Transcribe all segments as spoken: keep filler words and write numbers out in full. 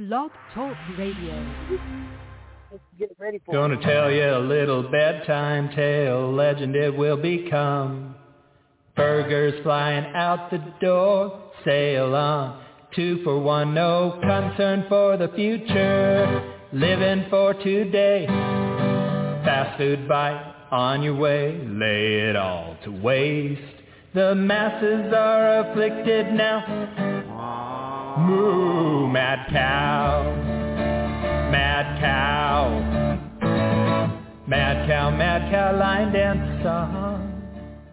Blog Talk Radio. Get ready for Gonna it. tell you a little bedtime tale, legend it will become. Burgers flying out the door, sail on, two for one, no concern for the future, living for today. Fast food bite on your way, lay it all to waste. The masses are afflicted now. Moo, mad cow, mad cow, mad cow, mad cow, line dance song.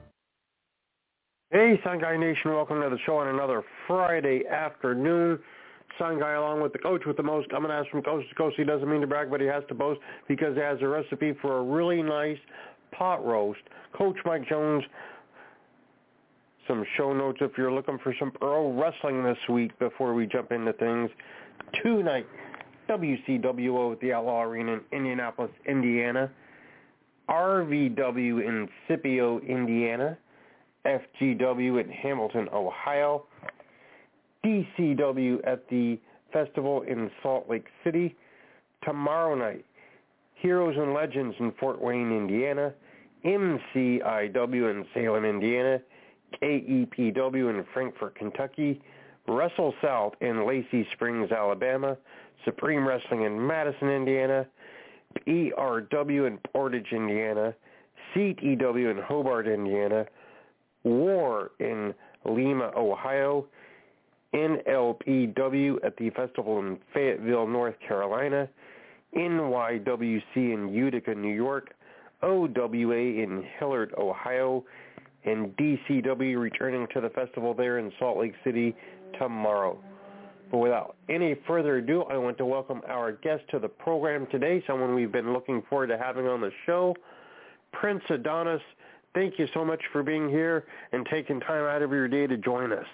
Hey, Sun Guy Nation, welcome to the show on another Friday afternoon. Sun Guy along with the coach with the most. I'm going to ask from coast to coast. He doesn't mean to brag, but he has to boast because he has a recipe for a really nice pot roast. Coach Mike Jones, some show notes if you're looking for some pro wrestling this week before we jump into things. Tonight, W C W O at the Outlaw Arena in Indianapolis, Indiana. R V W in Scipio, Indiana. F G W in Hamilton, Ohio. D C W at the festival in Salt Lake City. Tomorrow night, Heroes and Legends in Fort Wayne, Indiana. M C I W in Salem, Indiana. K E P W in Frankfort, Kentucky. Wrestle South in Lacey Springs, Alabama. Supreme Wrestling in Madison, Indiana. P R W in Portage, Indiana. C T W in Hobart, Indiana. War in Lima, Ohio. N L P W at the festival in Fayetteville, North Carolina. N Y W C in Utica, New York. O W A in Hillard, Ohio. And D C W returning to the festival there in Salt Lake City tomorrow. But without any further ado, I want to welcome our guest to the program today, someone we've been looking forward to having on the show, Prince Adonis. Thank you so much for being here and taking time out of your day to join us.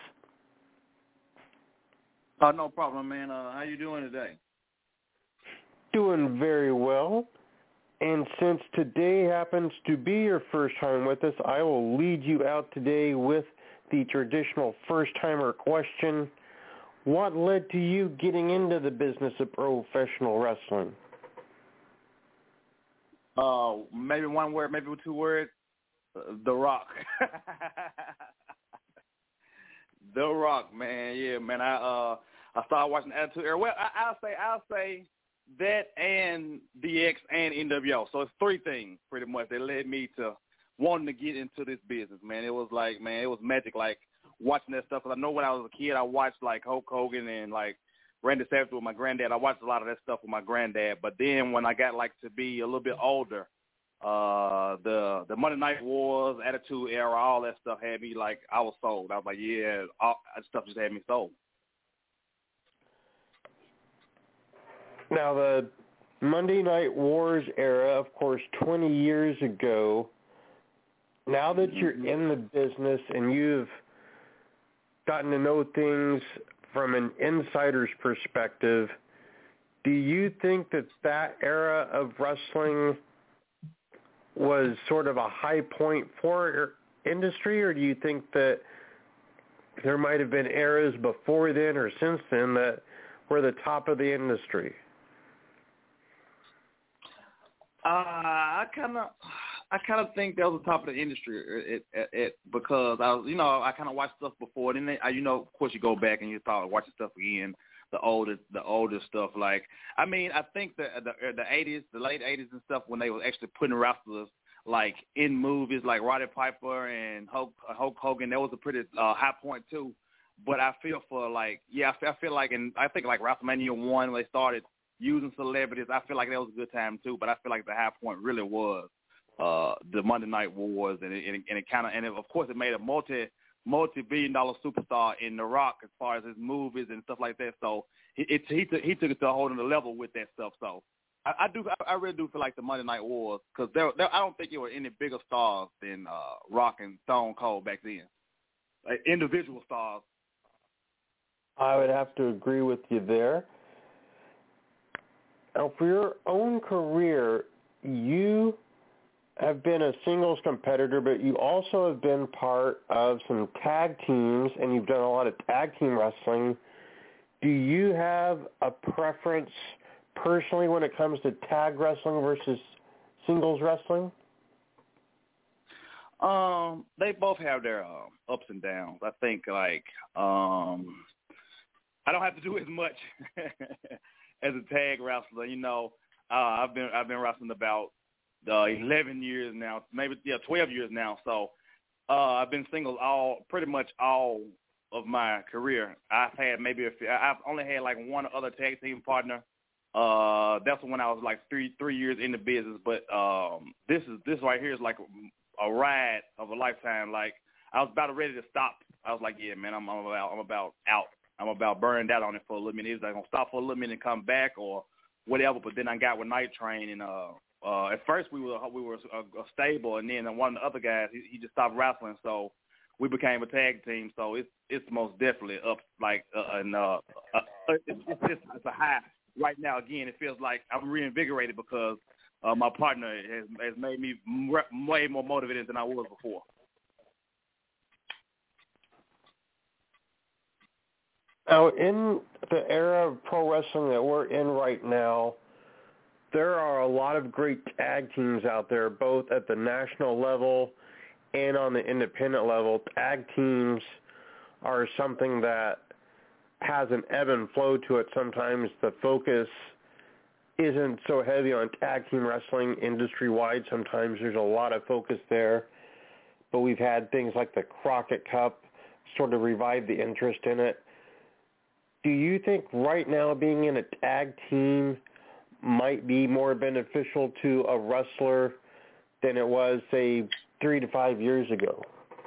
Oh, no problem, man. Uh, how you doing today? Doing very well. And since today happens to be your first time with us, I will lead you out today with the traditional first-timer question. What led to you getting into the business of professional wrestling? Uh, maybe one word, maybe two words. Uh, the Rock. The Rock, man. Yeah, man. I uh, I started watching Attitude Era. Well, I, I'll say, I'll say. That and D X and N W O. So it's three things pretty much that led me to wanting to get into this business, man. It was like, man, it was magic, like watching that stuff. Because I know when I was a kid, I watched like Hulk Hogan and like Randy Savage with my granddad. I watched a lot of that stuff with my granddad. But then when I got like to be a little bit older, uh, the the Monday Night Wars, Attitude Era, all that stuff had me like, I was sold. I was like, yeah, all that stuff just had me sold. Now, the Monday Night Wars era, of course, twenty years ago, now that you're in the business and you've gotten to know things from an insider's perspective, do you think that that era of wrestling was sort of a high point for industry, or do you think that there might have been eras before then or since then that were the top of the industry? Uh, I kind of, I kind of think that was the top of the industry, it, it, it, because I was, you know, I kind of watched stuff before. Then, they, I, you know, of course, you go back and you start watching stuff again, the older, the older stuff. Like, I mean, I think the the the eighties, the late eighties and stuff, when they were actually putting wrestlers like in movies, like Roddy Piper and Hulk, Hulk Hogan, that was a pretty uh, high point too. But I feel for like, yeah, I feel, I feel like, and I think like WrestleMania one, when they started using celebrities, I feel like that was a good time too. But I feel like the high point really was uh, the Monday Night Wars, and it, and it, and it kind of, and it, of course, it made a multi multi billion dollar superstar in The Rock as far as his movies and stuff like that. So it, it he took he took it to a whole other level with that stuff. So I, I do I, I really do feel like the Monday Night Wars, because there, there I don't think there were any bigger stars than uh, Rock and Stone Cold back then, like individual stars. I would have to agree with you there. Now, for your own career, you have been a singles competitor, but you also have been part of some tag teams, and you've done a lot of tag team wrestling. do you have a preference personally when it comes to tag wrestling versus singles wrestling? Um, they both have their uh, ups and downs. I think, like, um, I don't have to do as much as a tag wrestler. You know, uh, I've been I've been wrestling about uh, eleven years now, maybe yeah, twelve years now. So uh, I've been single all pretty much all of my career. I've had maybe a few, I've only had like one other tag team partner. Uh, that's when I was like three three years in the business. But um, this is this right here is like a ride of a lifetime. Like, I was about ready to stop. I was like, yeah, man, I'm, I'm about I'm about out. I'm about burned out on it for a little minute. It was like gonna stop for a little minute and come back or whatever. But then I got with Night Train, and uh, uh, at first we were we were a, a stable, and then one of the other guys he, he just stopped wrestling, so we became a tag team. So it's it's most definitely up like uh, and uh, uh, it's, it's it's it's a high right now. Again, it feels like I'm reinvigorated because Uh, my partner has, has made me m- way more motivated than I was before. Now, in the era of pro wrestling that we're in right now, there are a lot of great tag teams out there, both at the national level and on the independent level. Tag teams are something that has an ebb and flow to it. Sometimes the focus isn't so heavy on tag team wrestling industry-wide. Sometimes there's a lot of focus there. But we've had things like the Crockett Cup sort of revive the interest in it. Do you think right now being in a tag team might be more beneficial to a wrestler than it was, say, three to five years ago?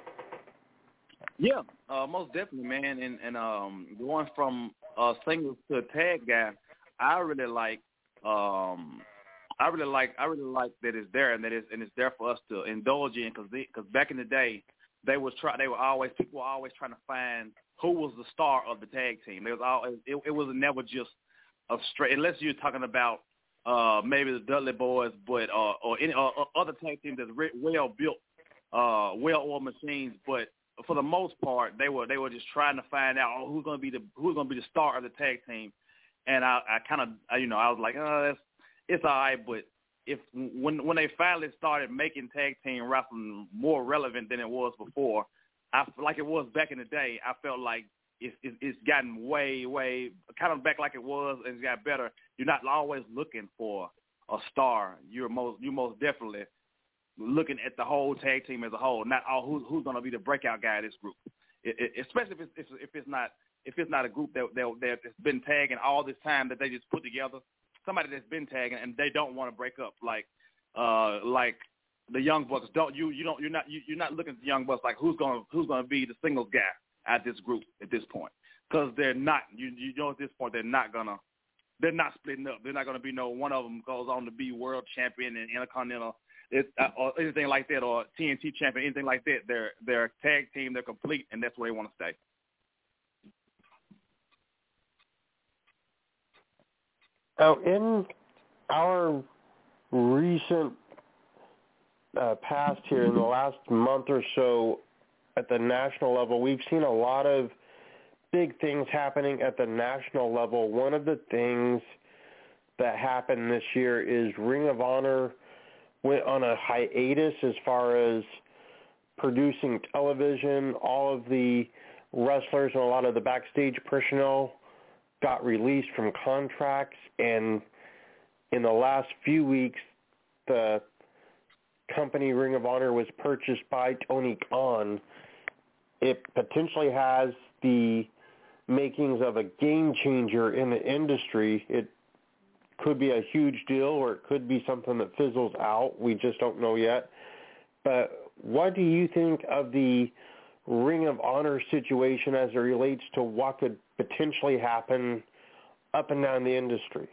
Yeah, uh, most definitely, man. And, and um, going from a singles to a tag guy, I really like Um, I really like I really like that it's there and that it's and it's there for us to indulge in because because back in the day they was try they were always people were always trying to find who was the star of the tag team. There was always it, it was never just a straight unless you're talking about uh, maybe the Dudley Boys, but uh, or any uh, other tag teams that's re- well built, uh, well oiled machines. But for the most part, they were they were just trying to find out oh, who's going to be the who's going to be the star of the tag team. And I, I kind of, you know, I was like, oh, that's, it's all right. But if when when they finally started making tag team wrestling more relevant than it was before, I like it was back in the day. I felt like it's it's, it's gotten way, way kind of back like it was, and it's got better. You're not always looking for a star. You're most you most definitely looking at the whole tag team as a whole, not all who's who's going to be the breakout guy of this group, it, it, especially if it's if, if it's not. If it's not a group that, that that's been tagging all this time that they just put together, somebody that's been tagging and they don't want to break up, like uh, like the Young Bucks. Don't you you don't you're not you, you're not looking at the Young Bucks like who's going who's going to be the singles guy at this group at this point, because they're not you you know at this point they're not gonna they're not splitting up. They're not going to be no one of them goes on to be world champion and intercontinental it, uh, or anything like that, or T N T champion, anything like that. They're they're a tag team. They're complete, and that's where they want to stay. Now, in our recent uh, past here, in the last month or so, at the national level, we've seen a lot of big things happening at the national level. One of the things that happened this year is Ring of Honor went on a hiatus as far as producing television. All of the wrestlers and a lot of the backstage personnel got released from contracts, and in the last few weeks, the company Ring of Honor was purchased by Tony Khan. It potentially has the makings of a game changer in the industry. It could be a huge deal, or it could be something that fizzles out. We just don't know yet. But what do you think of the Ring of Honor situation as it relates to what could potentially happen up and down the industry?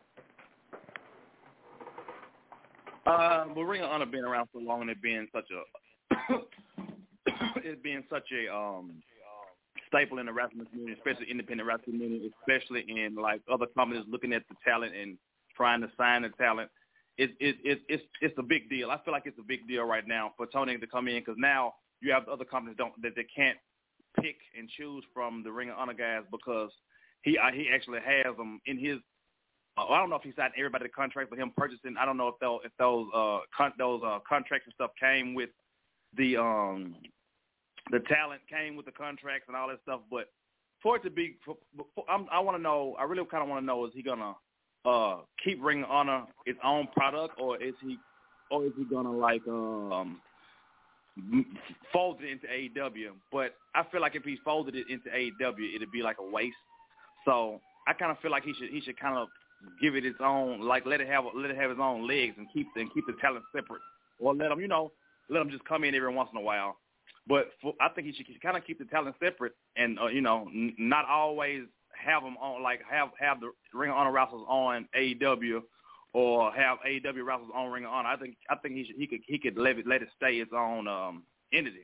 Uh, well, Ring of Honor being around so long and it being such a it being such a um, staple in the wrestling community, especially independent wrestling community, especially in like other companies looking at the talent and trying to sign the talent. It, it, it, it's it's a big deal. I feel like it's a big deal right now for Tony to come in, because now you have other companies don't that they can't pick and choose from the Ring of Honor guys, because he uh, he actually has them in his. Uh, I don't know if he signed everybody the contract, but him purchasing. I don't know if those if those uh con- those uh, contracts and stuff came with the um the talent came with the contracts and all that stuff. But for it to be, for, for, I'm, I want to know. I really kind of want to know: is he gonna uh keep Ring of Honor its own product, or is he, or is he gonna like um fold it into A E W? But I feel like if he folded it into A E W, it'd be like a waste. So I kind of feel like he should he should kind of give it its own, like let it have let it have its own legs and keep and keep the talent separate, or let them you know let them just come in every once in a while. But for, I think he should kind of keep the talent separate and uh, you know n- not always have them on like have have the Ring of Honor wrestlers on A E W or have A E W wrestlers on Ring of Honor. I think I think he should he could he could let it let it stay its own um, entity.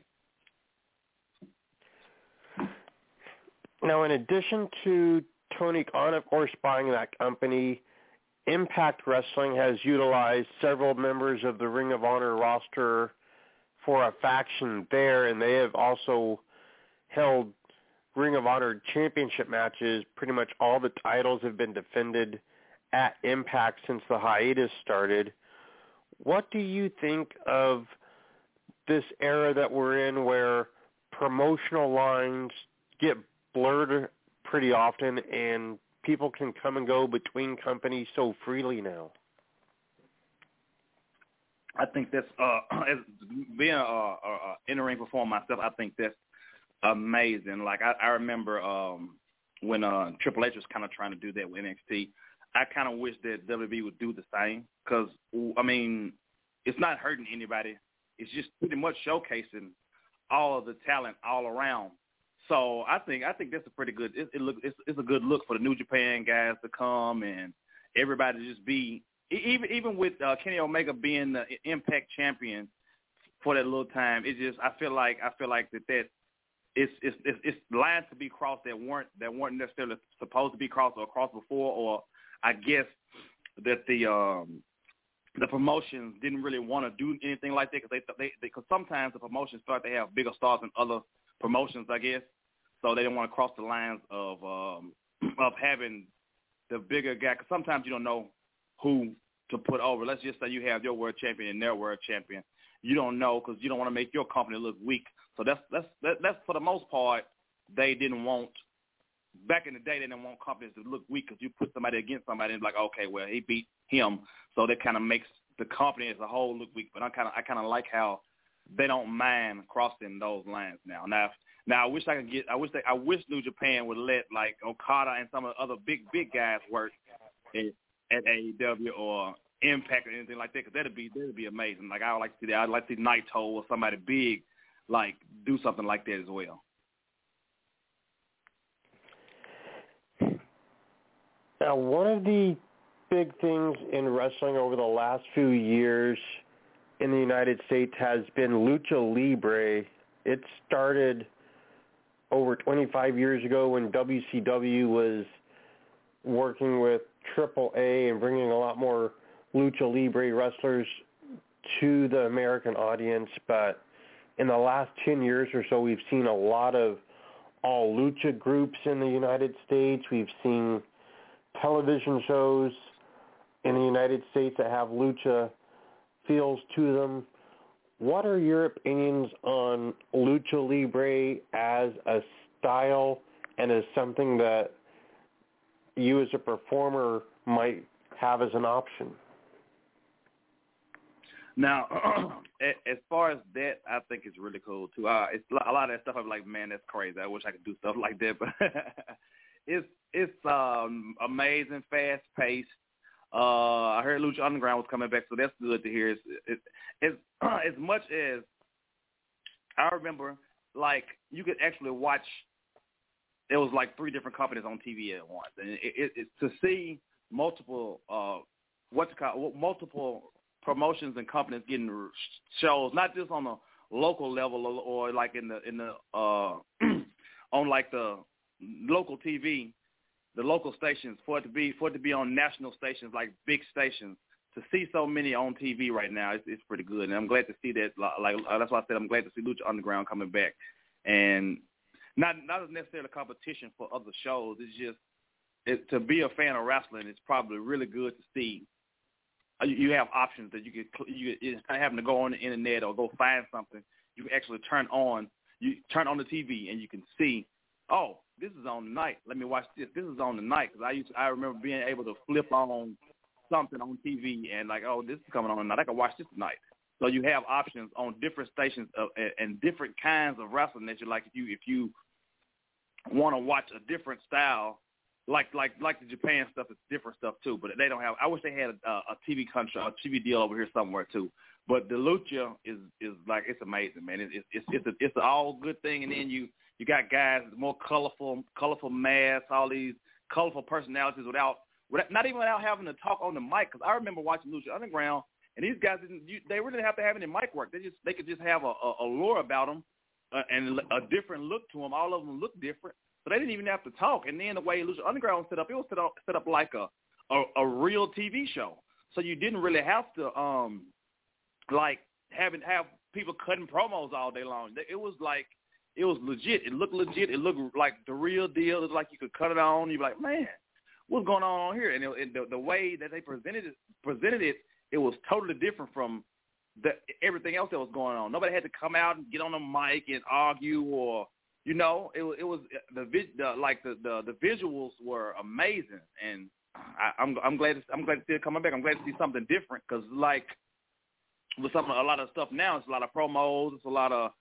Now, in addition to Tony Khan, of course, buying that company, Impact Wrestling has utilized several members of the Ring of Honor roster for a faction there, and they have also held Ring of Honor championship matches. Pretty much all the titles have been defended at Impact since the hiatus started. What do you think of this era that we're in where promotional lines get blurred pretty often and people can come and go between companies so freely now? I think that's uh, as being a, a, a in-ring performer myself. I think that's amazing. Like I, I remember um, when uh, Triple H was kind of trying to do that with N X T. I kind of wish that W W E would do the same because I mean, it's not hurting anybody. It's just pretty much showcasing all of the talent all around. So I think I think that's a pretty good. It, it look it's, it's a good look for the New Japan guys to come and everybody to just be even even with uh, Kenny Omega being the Impact champion for that little time. It just I feel like I feel like that that it's it's it's, it's lines to be crossed that weren't that weren't necessarily supposed to be crossed or crossed before, or I guess that the um, the promotions didn't really want to do anything like that because they because sometimes the promotions start to have bigger stars than other promotions, I guess. So they didn't want to cross the lines of um, of having the bigger guy. Because sometimes you don't know who to put over. Let's just say you have your world champion and their world champion. You don't know because you don't want to make your company look weak. So that's that's that, that's for the most part they didn't want. Back in the day, they didn't want companies to look weak because you put somebody against somebody and like, okay, well he beat him, so that kind of makes the company as a whole look weak. But I kind of I kind of like how they don't mind crossing those lines now. Now, now I wish I could get. I wish they. I wish New Japan would let like Okada and some of the other big big guys work at, at A E W or Impact or anything like that. Because that'd be that'd be amazing. Like I would like to see that. I'd like to see Naito or somebody big like do something like that as well. Now, one of the big things in wrestling over the last few years in the United States has been Lucha Libre. It started over twenty-five years ago when W C W was working with Triple A and bringing a lot more Lucha Libre wrestlers to the American audience. But in the last ten years or so, we've seen a lot of all Lucha groups in the United States. We've seen television shows in the United States that have Lucha feels to them. What are your opinions on Lucha Libre as a style and as something that you as a performer might have as an option? Now, as far as that, I think it's really cool too. Uh, it's a lot of that stuff. I'm like, man, that's crazy. I wish I could do stuff like that, but it's it's um, amazing, fast paced. Uh, I heard Lucha Underground was coming back, so that's good to hear. It's, it's, it's uh, as much as I remember, like you could actually watch. There was like three different companies on T V at once, and it, it, it, to see multiple uh, what's it called, multiple promotions and companies getting shows, not just on a local level or, or like in the in the uh, on like the local T V. The local stations, for it to be for it to be on national stations, like big stations, to see so many on T V right now, it's, it's pretty good. And I'm glad to see that. Like that's why I said I'm glad to see Lucha Underground coming back, and not not necessarily a competition for other shows. It's just it, to be a fan of wrestling, it's probably really good to see. Uh, you, you have options that you could you instead of having to go on the internet or go find something, you can actually turn on you turn on the T V and you can see, oh, this is on tonight. Let me watch this. This is on tonight because I used to, I remember being able to flip on something on T V and like, oh, this is coming on tonight. I can watch this tonight. So you have options on different stations of, and, and different kinds of wrestling that you like. If you if you want to watch a different style, like like like the Japan stuff, it's different stuff too. But they don't have. I wish they had a, a T V contract, a T V deal over here somewhere too. But the lucha is is like it's amazing, man. It, it, it's it's a, it's an all good thing, and then you you got guys with more colorful colorful masks, all these colorful personalities without, without not even without having to talk on the mic. Because I remember watching Lucha Underground, and these guys didn't you, they really didn't have to have any mic work. They just they could just have a, a, a lore about them uh, and a different look to them. All of them look different, so they didn't even have to talk. And then the way Lucha Underground was set up, it was set up set up like a a, a real T V show. So you didn't really have to um like having have people cutting promos all day long. It was like it was legit. It looked legit. It looked like the real deal. It was like you could cut it on. You'd be like, man, what's going on here? And, it, and the, the way that they presented it, presented it, it was totally different from the, everything else that was going on. Nobody had to come out and get on the mic and argue or, you know, it, it was the, the like the, the the visuals were amazing. And I, I'm I'm glad to, I'm glad to see it coming back. I'm glad to see something different because like. With some a lot of stuff now, it's a lot of promos, it's a lot of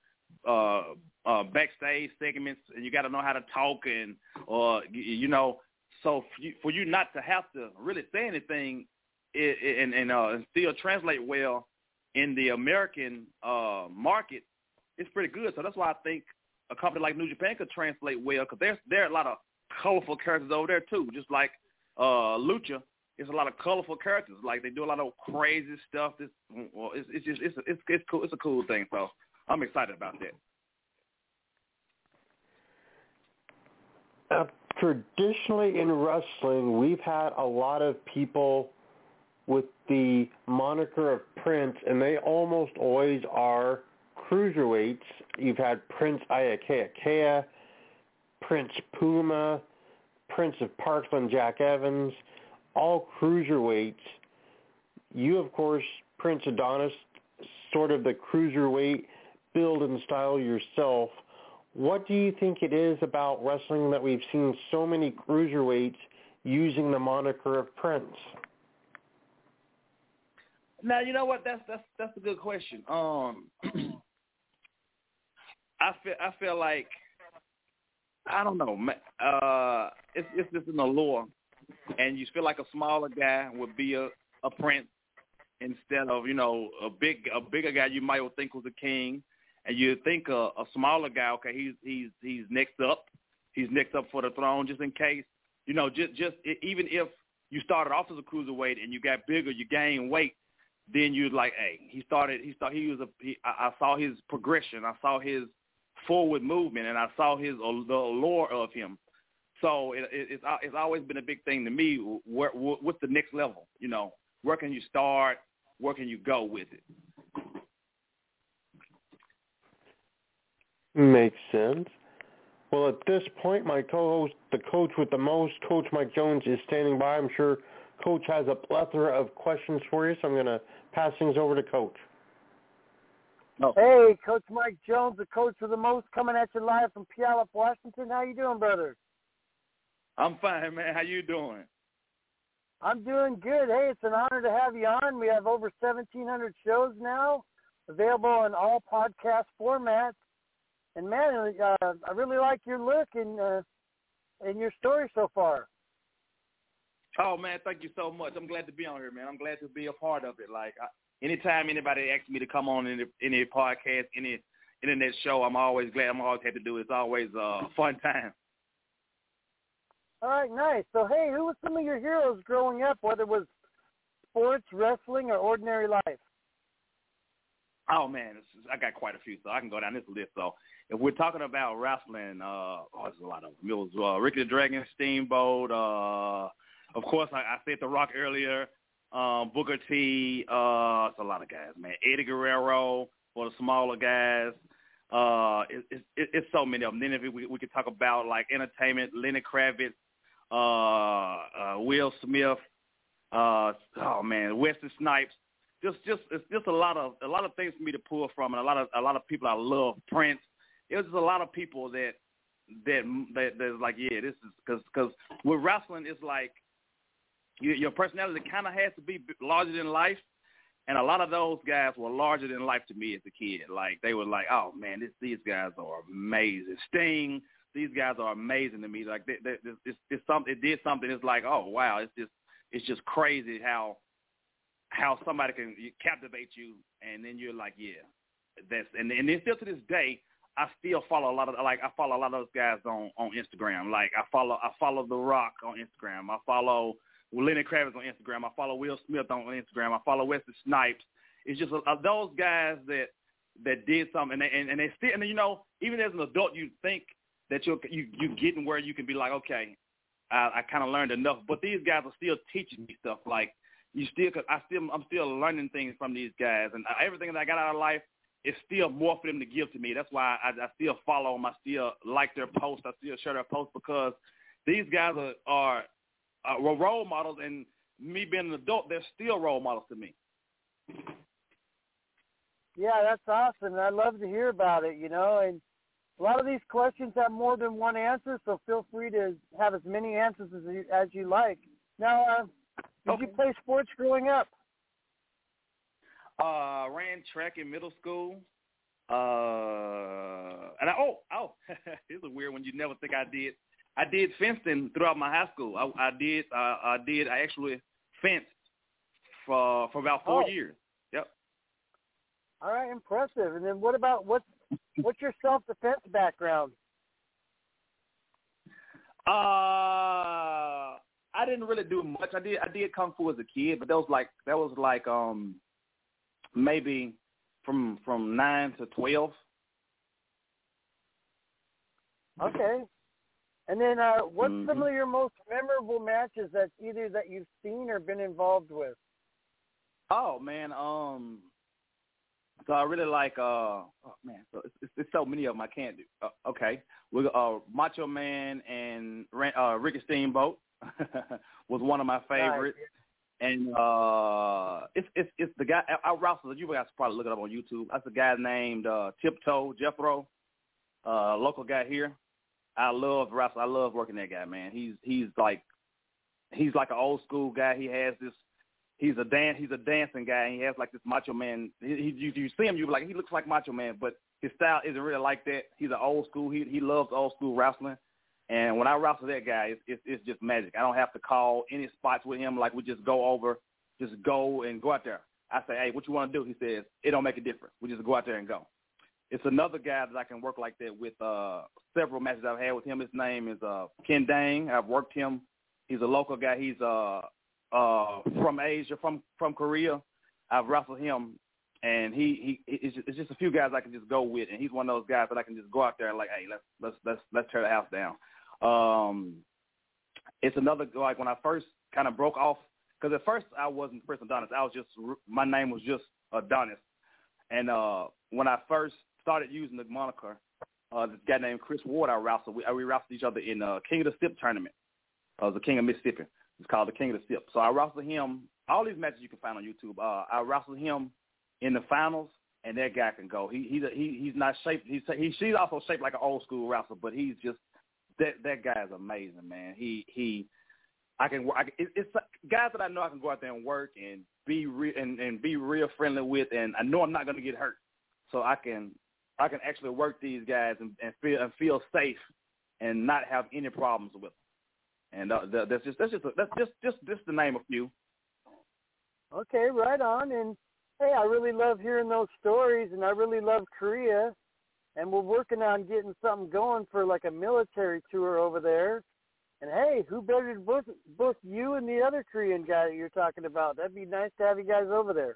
uh, uh, backstage segments, and you got to know how to talk and, or uh, you know, so for you, for you not to have to really say anything, it, it, and and, uh, and still translate well in the American uh, market, it's pretty good. So that's why I think a company like New Japan could translate well because there's there are a lot of colorful characters over there too, just like uh, Lucha. It's a lot of colorful characters. Like they do a lot of crazy stuff. This, well, it's, it's just it's it's it's cool. It's a cool thing. So I'm excited about that. Uh, traditionally in wrestling, we've had a lot of people with the moniker of Prince, and they almost always are cruiserweights. You've had Prince Iaukea, Prince Puma, Prince of Parkland, Jack Evans. All cruiserweights. You, of course, Prince Adonis, sort of the cruiserweight build and style yourself. What do you think it is about wrestling that we've seen so many cruiserweights using the moniker of Prince? Now, you know what? That's that's that's a good question. Um, I feel I feel like I don't know. Uh, it's it's just an allure. And you feel like a smaller guy would be a, a prince instead of, you know, a big a bigger guy you might think was a king. And you think a, a smaller guy, okay, he's he's he's next up. He's next up for the throne just in case. You know, just just even if you started off as a cruiserweight and you got bigger, you gained weight, then you'd like, hey, he started he started he was a he, I, I saw his progression. I saw his forward movement and I saw his the allure of him. So it, it, it's it's always been a big thing to me. Where, what's the next level? You know, where can you start? Where can you go with it? Makes sense. Well, at this point, my co-host, the coach with the most, Coach Mike Jones, is standing by. I'm sure Coach has a plethora of questions for you, so I'm going to pass things over to Coach. Oh. Hey, Coach Mike Jones, the coach with the most, coming at you live from Puyallup, Washington. How you doing, brother? I'm fine, man. How you doing? I'm doing good. Hey, it's an honor to have you on. We have over seventeen hundred shows now, available in all podcast formats. And, man, uh, I really like your look and, uh, and your story so far. Oh, man, thank you so much. I'm glad to be on here, man. I'm glad to be a part of it. Like, I, anytime anybody asks me to come on any, any podcast, any internet show, I'm always glad. I'm always happy to do it. It's always a fun time. All right, nice. So, hey, who were some of your heroes growing up, whether it was sports, wrestling, or ordinary life? Oh, man, I got quite a few, so I can go down this list. So if we're talking about wrestling, uh, oh, there's a lot of them. It was uh, Ricky the Dragon, Steamboat. Uh, of course, I, I said The Rock earlier, um, Booker T. Uh, it's a lot of guys, man. Eddie Guerrero for the smaller guys. Uh, it, it, it, it's so many of them. Then if we, we could talk about, like, entertainment, Lenny Kravitz, uh, uh, Will Smith, uh, oh man, Wesley Snipes. Just, just, it's just a lot of a lot of things for me to pull from, and a lot of a lot of people I love. Prince. It was just a lot of people that that that that's like, yeah, this is because because with wrestling, it's like you, your personality kind of has to be larger than life, and a lot of those guys were larger than life to me as a kid. Like they were like, oh man, this, these guys are amazing. Sting, these guys are amazing to me. Like they, they, it's, it's something. It did something. It's like, oh wow, it's just it's just crazy how. how somebody can captivate you, and then you're like, yeah, that's, and, and then still to this day, I still follow a lot of, like, I follow a lot of those guys on, on Instagram. Like, I follow, I follow The Rock on Instagram. I follow Lenny Kravitz on Instagram. I follow Will Smith on Instagram. I follow Wesley Snipes. It's just uh, those guys that, that did something, and they, and, and they still, and you know, even as an adult, you think that you're, you, you getting where you can be like, okay, I, I kind of learned enough, but these guys are still teaching me stuff, like, You still, cause I still, I'm still learning things from these guys, and everything that I got out of life is still more for them to give to me. That's why I, I still follow them. I still like their posts. I still share their posts because these guys are, are, are role models, and me being an adult, they're still role models to me. Yeah, that's awesome. I love to hear about it. You know, and a lot of these questions have more than one answer, so feel free to have as many answers as you, as you like. Now. Uh, Did you play sports growing up? Uh, ran track in middle school. Uh, and I, oh, oh, it's a weird one. You never think I did. I did fencing throughout my high school. I, I did. Uh, I did. I actually fenced for for about four oh. years. Yep. All right, impressive. And then what about what's what's your self-defense background? Uh. I didn't really do much. I did I did kung fu as a kid, but that was like that was like um maybe from from nine to twelve. Okay. And then uh, what's mm-hmm. some of your most memorable matches that either that you've seen or been involved with? Oh man, um, so I really like uh oh man, so it's, it's, it's so many of them I can't do. Uh, okay, we uh Macho Man and uh, Ricky Steamboat. was one of my favorites, right. and uh, it's it's it's the guy I, I wrestled. You guys probably look it up on YouTube. That's a guy named uh, Tiptoe Jethro, uh, local guy here. I love wrestling. I love working that guy, man. He's he's like he's like an old school guy. He has this. He's a dance. He's a dancing guy. And he has like this Macho Man. He, he you, you see him, you be like he looks like Macho Man, but his style isn't really like that. He's an old school. He he loves old school wrestling. And when I wrestle that guy, it's, it's it's just magic. I don't have to call any spots with him. Like we just go over, just go and go out there. I say, hey, what you want to do? He says, it don't make a difference. We just go out there and go. It's another guy that I can work like that with. Uh, several matches I've had with him. His name is uh, Ken Dang. I've worked him. He's a local guy. He's uh uh from Asia, from from Korea. I've wrestled him, and he he it's just, it's just a few guys I can just go with, and he's one of those guys that I can just go out there and like, hey, let's let's let's let's tear the house down. Um, it's another, like when I first kind of broke off, because at first I wasn't Chris Adonis. I was just, my name was just Adonis. And uh, when I first started using the moniker, uh, this guy named Chris Ward, I wrestled. We, we wrestled each other in the King of the Sip tournament. Uh, it was the King of Mississippi. It's called the King of the Sip. So I wrestled him. All these matches you can find on YouTube. Uh, I wrestled him in the finals, and that guy can go. He, he, he he's not shaped. He's he, she's also shaped like an old school wrestler, but he's just, That that guy is amazing, man. He he, I can I, it, it's guys that I know I can go out there and work and be re, and, and be real friendly with, and I know I'm not going to get hurt, so I can I can actually work these guys and, and feel and feel safe and not have any problems with them. And uh, that's just that's just that's just just just to name a few. Okay, right on. And hey, I really love hearing those stories, and I really love Korea. And we're working on getting something going for like a military tour over there. And hey, who better to book, book you and the other Korean guy that you're talking about? That'd be nice to have you guys over there.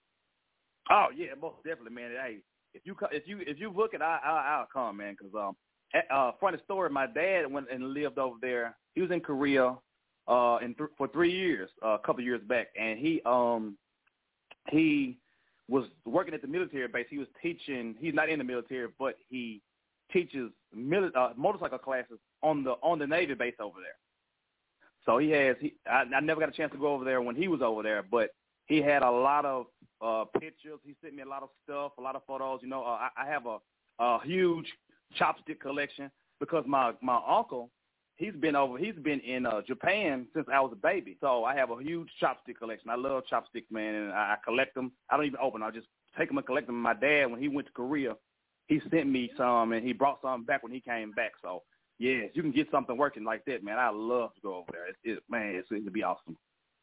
Oh yeah, most definitely, man. Hey, if you if you if you book it, I, I I'll come, man. Cause um, uh, funny story. My dad went and lived over there. He was in Korea, uh, in th- for three years, uh, a couple of years back, and he um, he. was working at the military base. He was teaching. He's not in the military, but he teaches mili- uh, motorcycle classes on the on the Navy base over there. So he has. He, I, I never got a chance to go over there when he was over there, but he had a lot of uh, pictures. He sent me a lot of stuff, a lot of photos. You know, uh, I, I have a, a huge chopstick collection because my my uncle, he's been over. He's been in uh, Japan since I was a baby. So I have a huge chopstick collection. I love chopsticks, man, and I, I collect them. I don't even open them. I just take them and collect them. My dad, when he went to Korea, he sent me some, and he brought some back when he came back. So, yeah, you can get something working like that, man. I love to go over there. It, it, man, it's going to be awesome.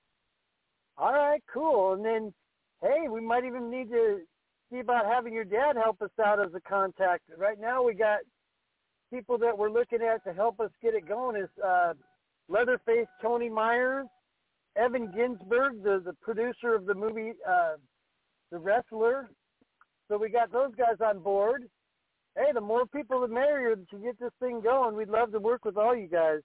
All right, cool. And then, hey, we might even need to see about having your dad help us out as a contact. Right now we got people that we're looking at to help us get it going is uh, Leatherface Tony Myers, Evan Ginsberg, the, the producer of the movie uh, The Wrestler. So we got those guys on board. Hey, the more people the merrier to get this thing going. We'd love to work with all you guys.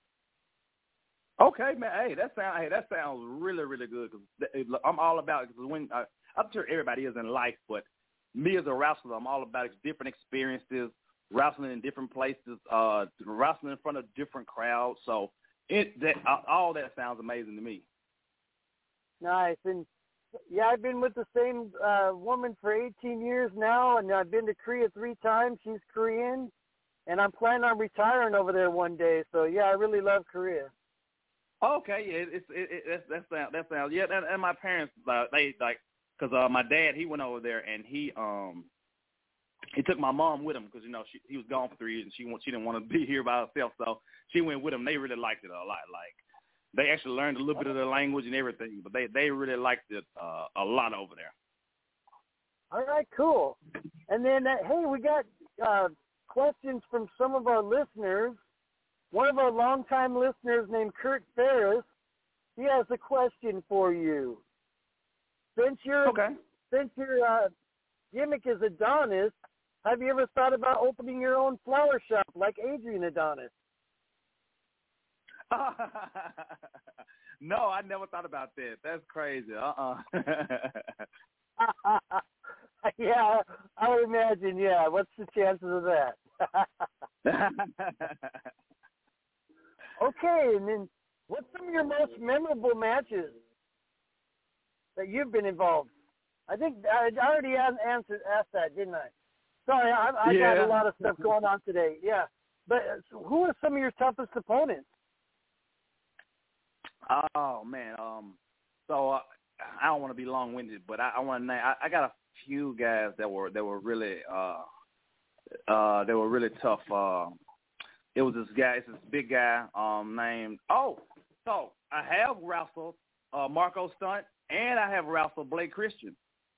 Okay, man. Hey, that sounds hey, that sounds really, really good. Cause I'm all about because when I, I'm sure everybody is in life, but me as a wrestler, I'm all about different experiences, wrestling in different places, uh, wrestling in front of different crowds. So it that all that sounds amazing to me. Nice. And yeah, I've been with the same uh, woman for eighteen years now, and I've been to Korea three times. She's Korean, and I'm planning on retiring over there one day. So yeah, I really love Korea. Okay, yeah, it's it, it, it that sounds that sounds yeah, and, and my parents uh, they like because uh, my dad he went over there and he um he took my mom with him because you know she he was gone for three years and she she didn't want to be here by herself, so she went with him. They really liked it a lot. Like they actually learned a little bit of the language and everything, but they they really liked it uh, a lot over there. All right, cool. And then uh, hey, we got uh, questions from some of our listeners. One of our longtime listeners named Kurt Ferris, he has a question for you. Since your okay. since your uh, gimmick is Adonis, have you ever thought about opening your own flower shop like Adrian Adonis? No, I never thought about that. That's crazy. Uh-uh. Yeah, I would imagine, yeah. What's the chances of that? Okay, and then what's some of your most memorable matches that you've been involved? I think I already answered asked that, didn't I? Sorry, I, I yeah. got a lot of stuff going on today. Yeah, but so who are some of your toughest opponents? Oh man, um, so uh, I don't want to be long-winded, but I, I want to name. I, I got a few guys that were that were really uh, uh, they were really tough. Uh, It was this guy, it's this big guy um, named, oh, so I have wrestled uh, Marco Stunt, and I have wrestled Blake Christian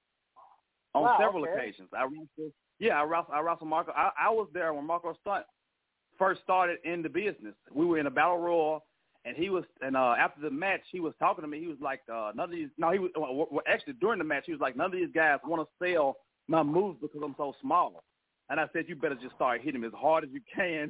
on wow, several okay. occasions. I wrestled, yeah, I wrestled, I wrestled Marco. I, I was there when Marco Stunt first started in the business. We were in a battle royal, and he was, and uh, after the match, he was talking to me. He was like, uh, none of these, no, he was, well, actually during the match, he was like, none of these guys want to sell my moves because I'm so small. And I said, you better just start hitting him as hard as you can.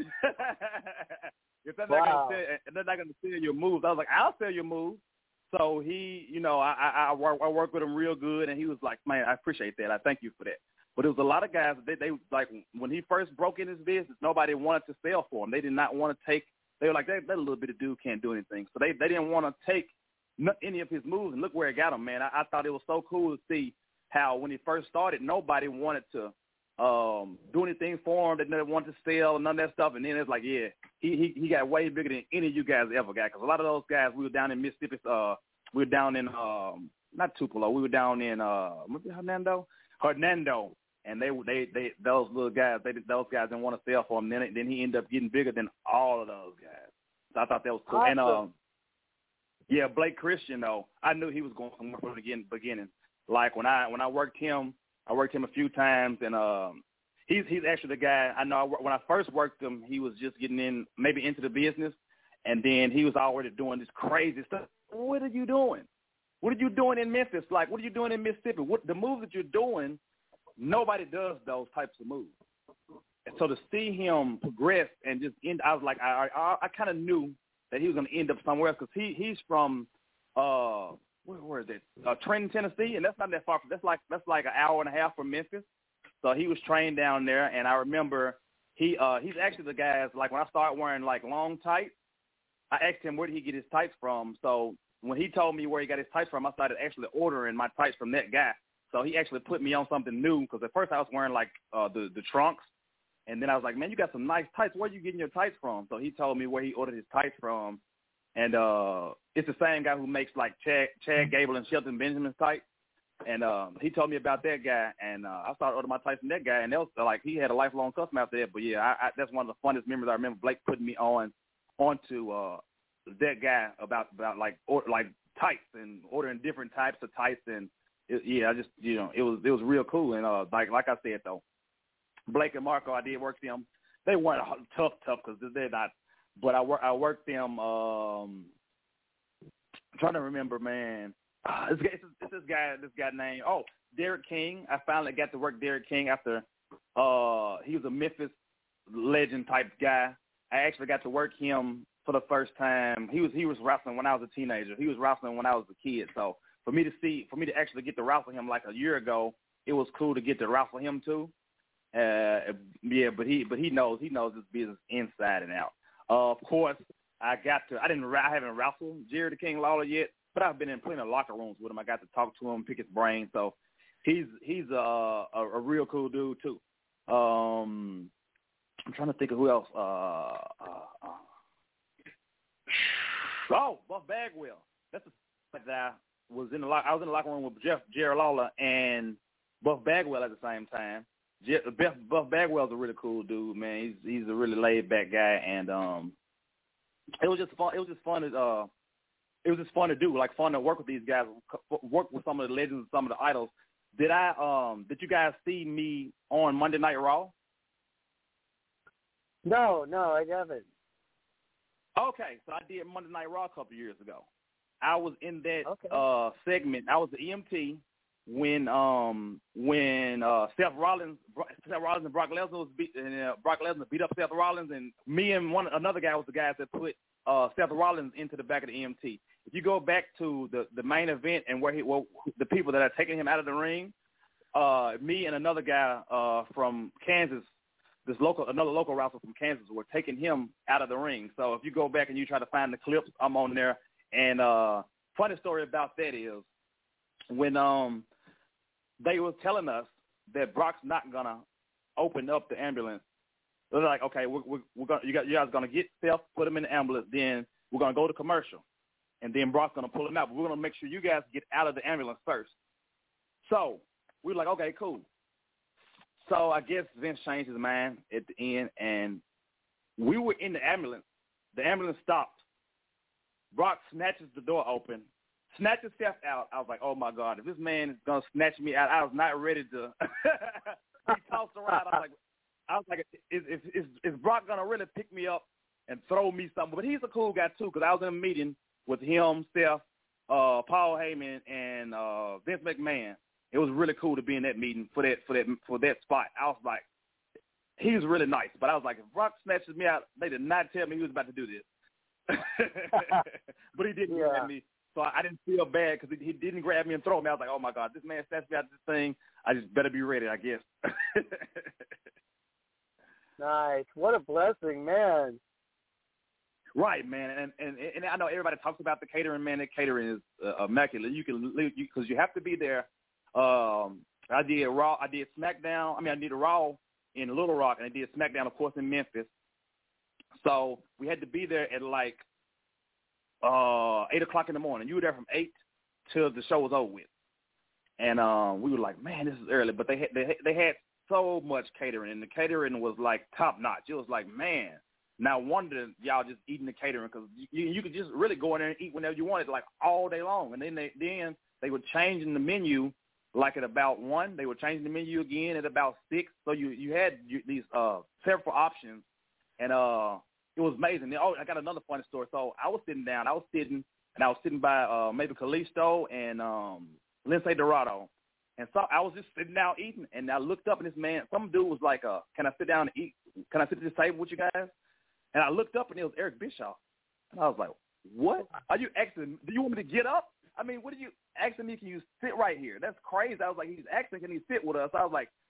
If they're not wow. going to sell, they're not going to sell your moves. I was like, I'll sell your moves. So he, you know, I, I, I work, I work with him real good, and he was like, man, I appreciate that. I thank you for that. But there was a lot of guys that they, they like when he first broke in his business, nobody wanted to sell for him. They did not want to take. They were like, that, that little bit of dude can't do anything. So they, they didn't want to take any of his moves. And look where it got him, man. I, I thought it was so cool to see how when he first started, nobody wanted to um do anything for him, that they wanted to sell and none of that stuff, and then it's like, yeah, he he, he got way bigger than any of you guys ever got, because a lot of those guys, we were down in Mississippi, uh we were down in um not Tupelo, we were down in uh what's it, Hernando Hernando and they they they those little guys, they those guys didn't want to sell for him. Then then he ended up getting bigger than all of those guys. So I thought that was cool. Awesome. And um yeah, Blake Christian though, I knew he was going somewhere from the beginning. Like when I when I worked him I worked him a few times, and um, he's he's actually the guy I know. I, when I first worked him, he was just getting in, maybe into the business, and then he was already doing this crazy stuff. What are you doing? What are you doing in Memphis? Like, what are you doing in Mississippi? What the moves that you're doing? Nobody does those types of moves. And so to see him progress and just end, I was like, I I, I kind of knew that he was going to end up somewhere else, because he he's from. Uh, Where, where is it? Uh, Trenton, Tennessee, and that's not that far from. That's like that's like an hour and a half from Memphis. So he was trained down there, and I remember he uh, he's actually the guys. Like when I started wearing like long tights, I asked him where did he get his tights from. So when he told me where he got his tights from, I started actually ordering my tights from that guy. So he actually put me on something new because at first I was wearing like uh, the the trunks, and then I was like, man, you got some nice tights. Where are you getting your tights from? So he told me where he ordered his tights from, and uh, it's the same guy who makes like Chad, Chad Gable and Shelton Benjamin's tights. And uh, he told me about that guy, and uh, I started ordering my tights from that guy, and that was like he had a lifelong customer after that. But yeah, I, I, that's one of the funnest memories I remember. Blake putting me on onto uh, that guy about about like or, like tights and ordering different types of tights and. It, yeah, I just you know it was it was real cool and uh like like I said though, Blake and Marco, I did work them. They weren't tough tough because they're not, but I work I worked them. Um, I'm trying to remember, man. Uh, it's, it's, it's this guy this guy named oh Derek King. I finally got to work Derek King after uh he was a Memphis legend type guy. I actually got to work him for the first time. He was he was wrestling when I was a teenager. He was wrestling when I was a kid. So. For me to see, for me to actually get to wrestle him like a year ago, it was cool to get to wrestle him too. Uh, yeah, but he, but he knows, he knows this business inside and out. Uh, of course, I got to, I didn't, I haven't wrestled Jerry the King Lawler yet, but I've been in plenty of locker rooms with him. I got to talk to him, pick his brain. So he's, he's a, a, a real cool dude too. Um, I'm trying to think of who else. Uh, uh, uh, oh, Buff Bagwell. That's the guy. Was in the lock. I was in the locker room with Jeff Jerry Lawler and Buff Bagwell at the same time. Jeff, Buff Bagwell's a really cool dude, man. He's he's a really laid back guy, and um, it was just fun. It was just fun to uh, it was just fun to do. Like fun to work with these guys, work with some of the legends, some of the idols. Did I um? Did you guys see me on Monday Night Raw? No, no, I haven't. Okay, so I did Monday Night Raw a couple of years ago. I was in that okay. uh, segment. I was the E M T when um when uh, Seth Rollins, Seth Rollins and Brock Lesnar was beat, and uh, Brock Lesnar beat up Seth Rollins, and me and one another guy was the guys that put uh, Seth Rollins into the back of the E M T. If you go back to the, the main event and where he well the people that are taking him out of the ring, uh, me and another guy uh, from Kansas, this local another local wrestler from Kansas, were taking him out of the ring. So if you go back and you try to find the clips, I'm on there. And uh, funny story about that is when um they were telling us that Brock's not gonna open up the ambulance, they're like, okay, we're, we're, we're gonna you got you guys gonna get Seth, put him in the ambulance, then we're gonna go to commercial, and then Brock's gonna pull him out, but we're gonna make sure you guys get out of the ambulance first. So we're like, okay, cool. So I guess Vince changed his mind at the end, and we were in the ambulance. The ambulance stopped. Brock snatches the door open, snatches Seth out. I was like, oh, my God, if this man is going to snatch me out, I was not ready to be tossed around. I was like, I was like, is, is, is, is Brock going to really pick me up and throw me something? But he's a cool guy, too, because I was in a meeting with him, Seth, uh, Paul Heyman, and uh, Vince McMahon. It was really cool to be in that meeting for that for that, for that spot. I was like, he was really nice. But I was like, if Brock snatches me out, they did not tell me he was about to do this. But he didn't yeah. grab me, so I didn't feel bad because he, he didn't grab me and throw me. I was like, oh, my God, this man snatched me out of this thing. I just better be ready, I guess. Nice. What a blessing, man. Right, man. And, and and I know everybody talks about the catering, man. The catering is uh, immaculate. You can – because you have to be there. Um, I did Raw. I did SmackDown. I mean, I did a Raw in Little Rock, and I did SmackDown, of course, in Memphis. So we had to be there at like uh, eight o'clock in the morning. You were there from eight till the show was over with, and um, we were like, "Man, this is early." But they had, they they had so much catering, and the catering was like top notch. It was like, man, now wonder y'all just eating the catering because you you could just really go in there and eat whenever you wanted, like all day long. And then they then they were changing the menu. Like at about one, they were changing the menu again at about six. So you you had these uh, several options. And uh, it was amazing. Oh, I got another funny story. So I was sitting down. I was sitting, and I was sitting by uh, maybe Kalisto and um, Lindsay Dorado. And so I was just sitting down eating, and I looked up, and this man, some dude was like, uh, can I sit down and eat? Can I sit at this table with you guys? And I looked up, and it was Eric Bischoff. And I was like, what? Are you asking, do you want me to get up? I mean, what are you asking me? Can you sit right here? That's crazy. I was like, he's asking, can he sit with us? I was like,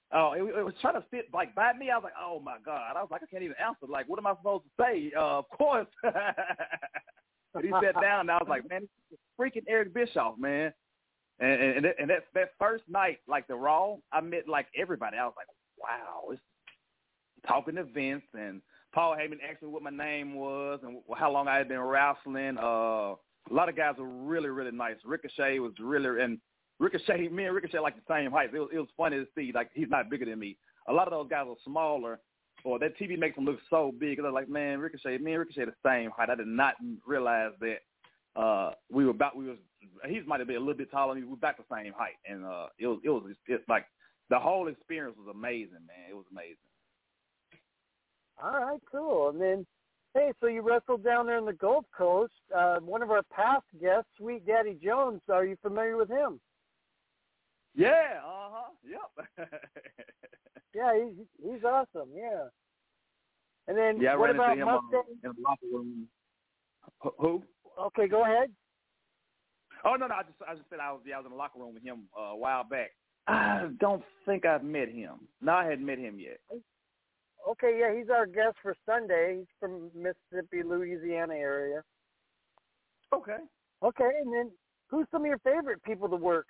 Oh, it, it was trying to sit like by me. I was like, oh my God. I was like, I can't even answer. Like, what am I supposed to say? Uh, of course. But he sat down, and I was like, man, this is freaking Eric Bischoff, man. And and, and, and that that first night, like the Raw, I met like everybody. I was like, wow, it's talking to Vince, and Paul Heyman asked me what my name was and how long I had been wrestling. Uh, a lot of guys were really, really nice. Ricochet was really, and Ricochet, me and Ricochet like the same height. It was, it was funny to see, like, he's not bigger than me. A lot of those guys are smaller, or that T V makes them look so big. They're like, man, Ricochet, me and Ricochet the same height. I did not realize that uh, we were about, we was, he might have been a little bit taller than me. We were about the same height. And uh, it was, it was, it's like, the whole experience was amazing, man. It was amazing. All right, cool. And then, hey, so you wrestled down there in the Gulf Coast. Uh, one of our past guests, Sweet Daddy Jones, are you familiar with him? Yeah, uh-huh, yep. Yeah, he's he's awesome, yeah. And then yeah, I what ran about into him Mustang? in the locker room. Who? Okay, go ahead. Oh, no, no, I just I just said I was, yeah, I was in the locker room with him uh, a while back. I don't think I've met him. No, I hadn't met him yet. Okay, yeah, he's our guest for Sunday. He's from Mississippi, Louisiana area. Okay. Okay, and then who's some of your favorite people to work?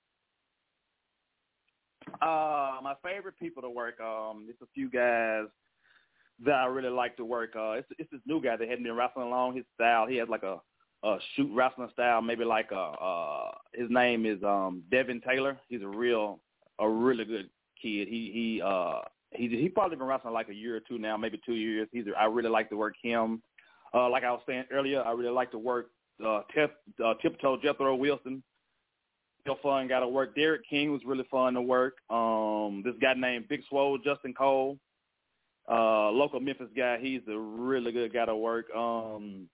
Uh, my favorite people to work, um, it's a few guys that I really like to work. Uh, it's it's this new guy that hadn't been wrestling long. His style, he has like a, a shoot wrestling style, maybe like a, uh, his name is um Devin Taylor. He's a real, a really good kid. He he uh. He he probably been wrestling like a year or two now, maybe two years. He's I really like to work him. Uh, like I was saying earlier, I really like to work uh, tip, uh, Tiptoe Jethro Wilson. Real fun guy to work. Derek King was really fun to work. Um, this guy named Big Swole, Justin Cole, uh, local Memphis guy. He's a really good guy to work. Um,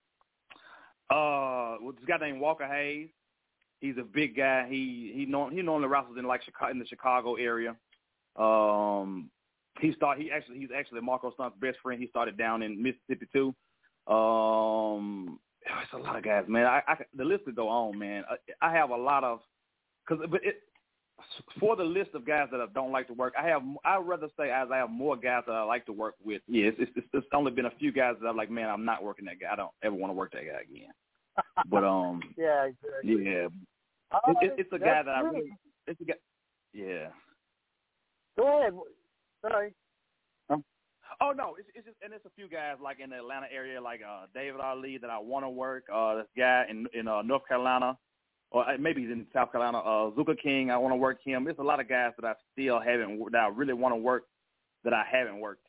uh, this guy named Walker Hayes. He's a big guy. He he norm, he normally wrestles in like Chicago, in the Chicago area. Um, he start. He actually. He's actually Marco Stunt's best friend. He started down in Mississippi too. Um, it's a lot of guys, man. I, I the list could go on, man. I, I have a lot of, cause but it for the list of guys that I don't like to work. I have. I'd rather say as I have more guys that I like to work with. Yeah, it's, it's, it's only been a few guys that I'm like, man, I'm not working that guy. I don't ever want to work that guy again. But um, yeah, exactly. yeah, uh, it, it, it's a guy that really, I really. It's a guy. Yeah. Go ahead. Sorry. Huh? Oh no, it's, it's just and it's a few guys like in the Atlanta area, like uh, David Ali that I want to work. Uh, this guy in in uh, North Carolina, or maybe he's in South Carolina. Uh, Zuka King, I want to work him. There's a lot of guys that I still haven't that I really want to work that I haven't worked.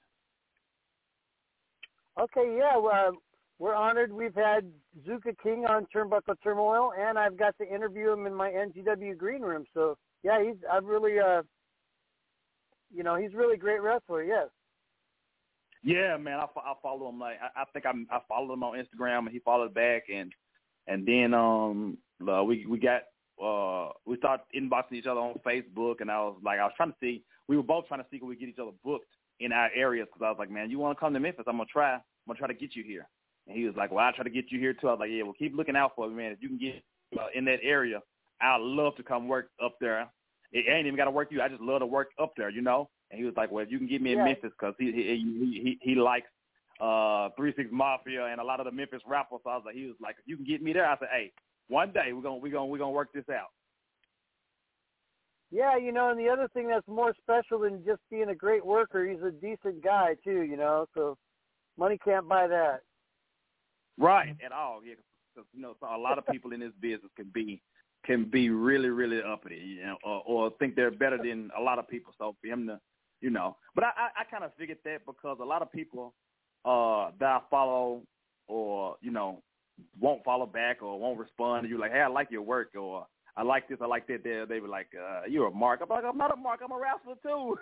Okay, yeah, well, we're honored. We've had Zuka King on Turnbuckle Turmoil, and I've got to interview him in my N G W green room. So yeah, he's I've really uh. You know, he's really a great wrestler, yes. Yeah, man, I, I follow him. Like I, I think I I followed him on Instagram, and he followed back, and and then um uh, we we got uh we started inboxing each other on Facebook, and I was like I was trying to see we were both trying to see if we could get each other booked in our areas because I was like, man, you want to come to Memphis? I'm gonna try. I'm gonna try to get you here. And he was like, well, I'll try to get you here too. I was like, yeah, well, keep looking out for me, man. If you can get uh, in that area, I'd love to come work up there. It ain't even got to work you. I just love to work up there, you know. And he was like, well, if you can get me in yeah. Memphis, because he he, he he likes uh, three six Mafia and a lot of the Memphis rappers. So I was like, he was like, if you can get me there, I said, hey, one day we're gonna we're gonna we're gonna work this out. Yeah, you know, and the other thing that's more special than just being a great worker, he's a decent guy too, you know. So money can't buy that. Right, at all. Yeah, because you know, so a lot of people in this business can be. can be really, really uppity, you know, or, or think they're better than a lot of people. So for him to, you know, but I, I, I kind of figured that because a lot of people uh, that I follow or, you know, won't follow back or won't respond to you like, hey, I like your work or I like this, I like that. They, they were like, uh, you're a mark. I'm like, I'm not a mark. I'm a wrestler too.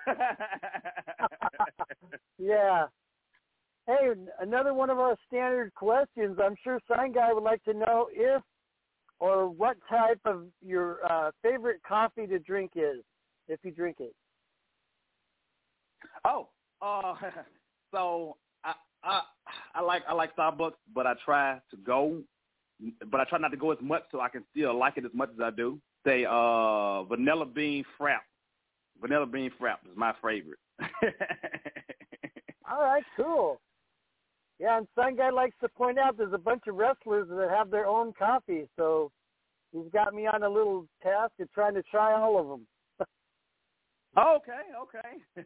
Yeah. Hey, another one of our standard questions. I'm sure Sign Guy would like to know if or what type of your uh, favorite coffee to drink is, if you drink it. Oh, uh, so I, I I like I like Starbucks, but I try to go, but I try not to go as much so I can still like it as much as I do. Say uh, vanilla bean frap Vanilla bean frap is my favorite. All right, cool. Yeah, and Sun Guy likes to point out there's a bunch of wrestlers that have their own coffee, so he's got me on a little task of trying to try all of them. okay, okay.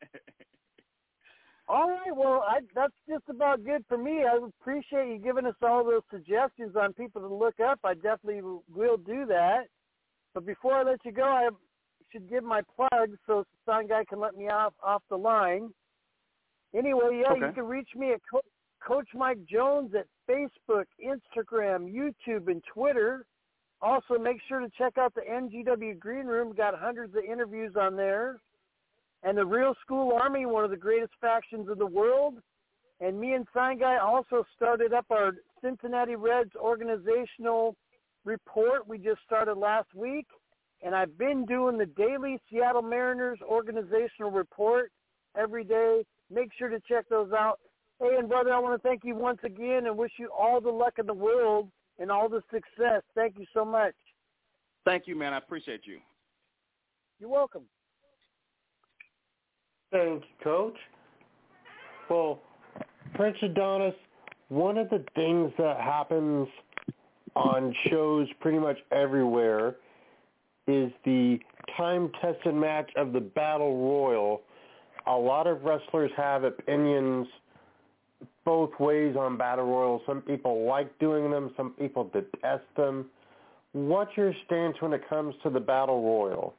All right, well, I, that's just about good for me. I appreciate you giving us all those suggestions on people to look up. I definitely will do that. But before I let you go, I should give my plug so Sun Guy can let me off, off the line. Anyway, yeah, okay. You can reach me at Co- Coach Mike Jones at Facebook, Instagram, YouTube, and Twitter. Also, make sure to check out the N G W Green Room. We've got hundreds of interviews on there. And the Real School Army, one of the greatest factions in the world. And me and Sign Guy also started up our Cincinnati Reds organizational report. We just started last week. And I've been doing the daily Seattle Mariners organizational report every day. Make sure to check those out. Hey, and brother, I want to thank you once again and wish you all the luck in the world and all the success. Thank you so much. Thank you, man. I appreciate you. You're welcome. Thank you, Coach. Well, Prince Adonis, one of the things that happens on shows pretty much everywhere is the time-tested match of the Battle Royal. A lot of wrestlers have opinions both ways on Battle Royal. Some people like doing them. Some people detest them. What's your stance when it comes to the Battle Royal?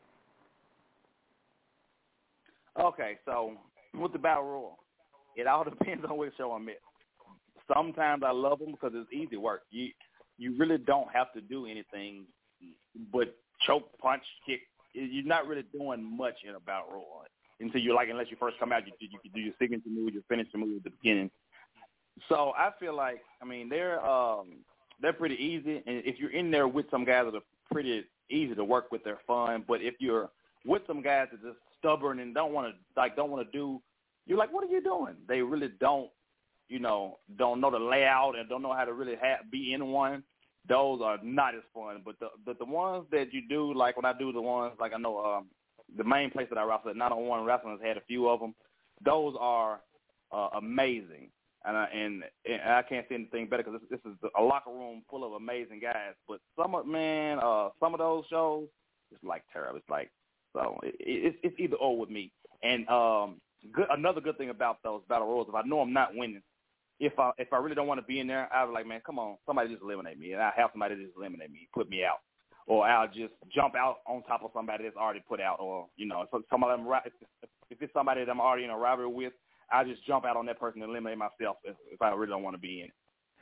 Okay, so with the Battle Royal, it all depends on which show I'm at. Sometimes I love them because it's easy work. You you really don't have to do anything but choke, punch, kick. You're not really doing much in a Battle Royal until you like, unless you first come out, you, you can do your signature move, your finishing move at the beginning. So I feel like, I mean, they're um, they're pretty easy, and if you're in there with some guys that are pretty easy to work with, they're fun. But if you're with some guys that are just stubborn and don't want to like don't want to do, you're like, what are you doing? They really don't, you know, don't know the layout and don't know how to really have, be in one. Those are not as fun. But the, the the ones that you do, like when I do the ones, like I know um, the main place that I wrestle at, Not On One Wrestling, has had a few of them. Those are uh, amazing. And I, and, and I can't say anything better because this, this is a locker room full of amazing guys. But some of, man, uh, some of those shows, it's like terrible. It's like, so it, it, it's either or with me. And um, good, another good thing about those Battle Royals, if I know I'm not winning, if I if I really don't want to be in there, I'll be like, man, come on, somebody just eliminate me. And I'll have somebody just eliminate me, put me out. Or I'll just jump out on top of somebody that's already put out. Or, you know, if, some of them, if it's somebody that I'm already in a rivalry with, I'll just jump out on that person and eliminate myself if, if I really don't want to be in it.